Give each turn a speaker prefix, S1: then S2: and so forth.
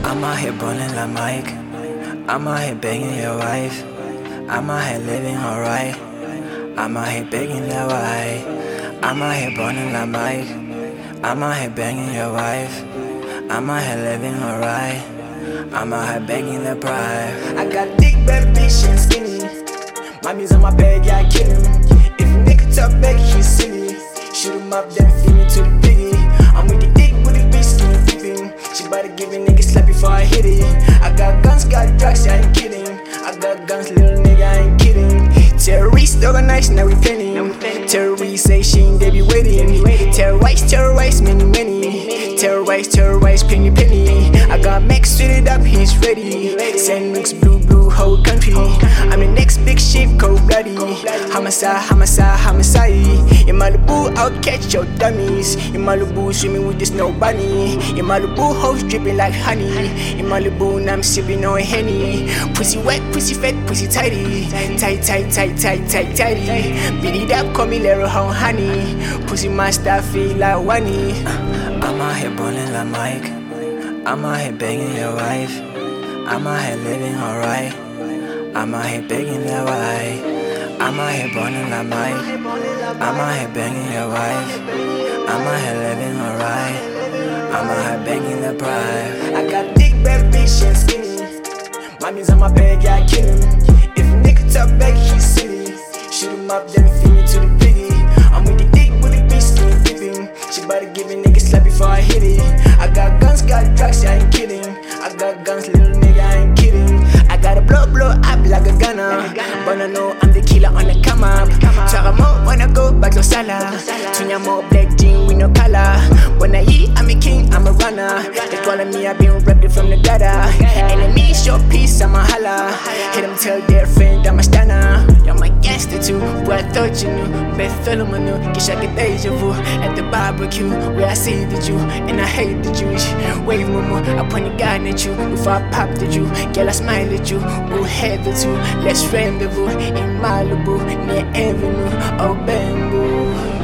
S1: I'm out here ballin' like Mike. I'm out here begging your wife. I'm out here living alright. I'm out here begging that wife. I'm out here ballin' like Mike. I'm out here begging your wife. I'm out here living alright. I'm out here begging the pride. I got thick, bad bitch and skinny. Mommy's on my bed, yeah, I kill him. If a nigga talk back, he's silly. Shoot him up, then feed me to the biggie. I'm with the dick, with the bitch, skinny dipping. She bout to give a nigga slap before I hit it. I got guns, got drugs, I ain't kidding. I got guns, little nigga, I ain't kidding. Terrorists organized, now we planning. Terrorists say shit, they be waiting. Terrorize, many. Terrorize, penny. I got Max fitted up, he's ready. Send nukes, blue, whole country. I'm the next big ship, cold bloody. Homicide. In Malibu, I'll catch your dummies. In Malibu, swimming with this nobody. In Malibu, hoes dripping like honey. In Malibu, now I'm sipping on Henny. Pussy wet, pussy fat, pussy tighty. Tighty. Beat it up, call me little honey. Pussy master feel like Wani. I'm out here ballin' like Mike. I'm out here begging your wife. I'm out here living alright. I'm out here begging that wife. I'm out here ballin' like Mike. I'm out here begging your wife. I'm out here living alright. I'm out here begging the pride. I got thick, bad bitch and skinny. Mommy's on my bed, yeah, I kill him. If a nigga talk back, he's silly. Shoot him up, then feed me to the biggie. I'm with the dick, with the bitch, skinny dipping. She bout to give a nigga slap before I hit it. I got guns, got drugs, I ain't kidding. I got guns, little nigga, I ain't kidding. I gotta blow up like a gunner. But I know I'm the killer on the come up. Charamo, wanna go back to Sala. Tunyamo, black jean with no color. When I eat, I'm a king, I'm a runner. They calling me, I've been rapped from the gutter. Enemy, show peace, I'm a holla. Hit them, tell their friend I'm a stunner. You're my gangster too, but I thought you knew. Best film I knew, get shot the deja vu. At the barbecue, where I see the Jew, and I hate the Jewish. Wave mumu, I point a gun at you. Before I pop the Jew, girl I smile at you. We'll head the two, let's rendezvous in Malibu, near Avenue, oh bamboo.